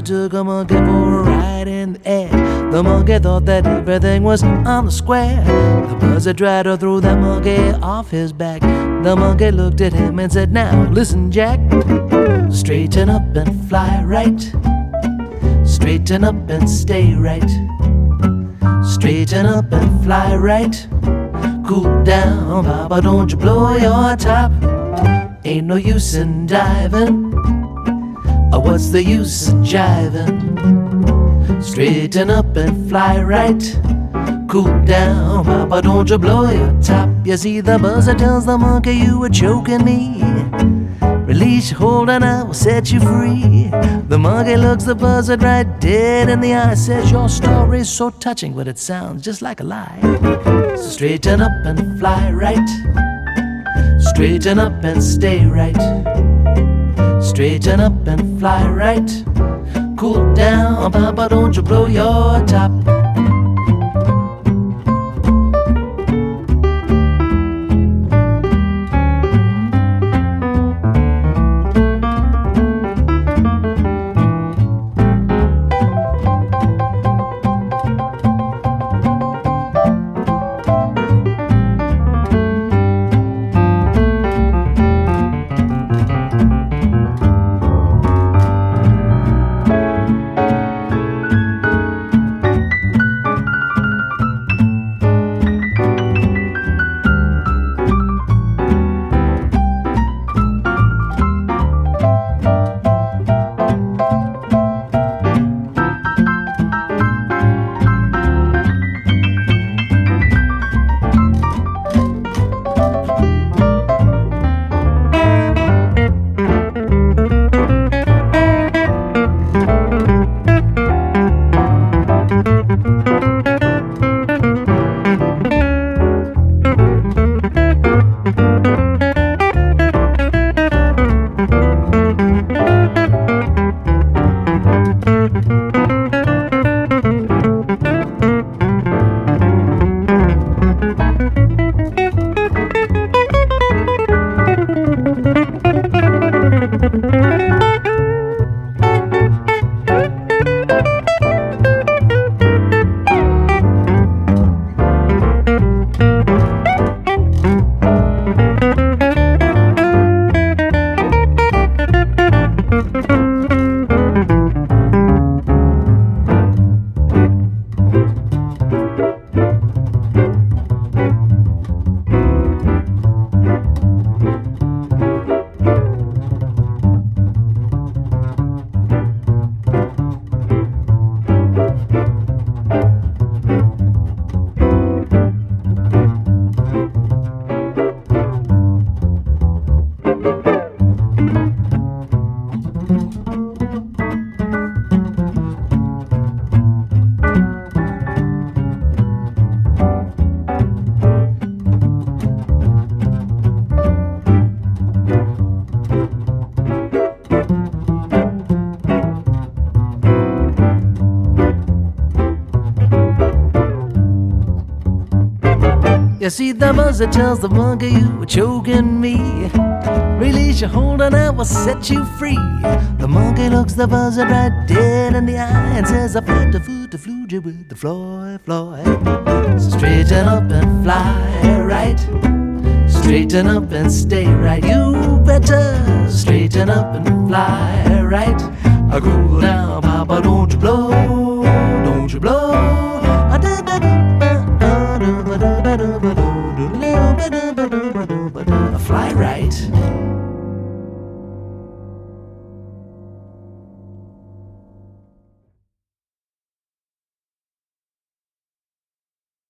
buzzard took a monkey for a ride in the air. The monkey thought that everything was on the square. The buzzard tried to throw that monkey off his back. The monkey looked at him and said, "Now listen, Jack, straighten up and fly right. Straighten up and stay right. Straighten up and fly right. Cool down, Papa, don't you blow your top. Ain't no use in diving. What's the use in jiving? Straighten up and fly right. Cool down, Papa, don't you blow your top. You see, the buzzard tells the monkey, "You were choking me. Release your hold and I will set you free." The monkey looks the buzzard right dead in the eye, says, "Your story's so touching, but it sounds just like a lie. So straighten up and fly right. Straighten up and stay right. Straighten up and fly right. Cool down, Papa, don't you blow your top." You see, the buzzard tells the monkey, "You were choking me. Release your hold and I will set you free." The monkey looks the buzzard right dead in the eye and says, "I flew the food to flew you with the Floyd, Floyd." So straighten up and fly right. Straighten up and stay right. You better straighten up and fly right. Cool down, Papa, don't you blow, don't you blow.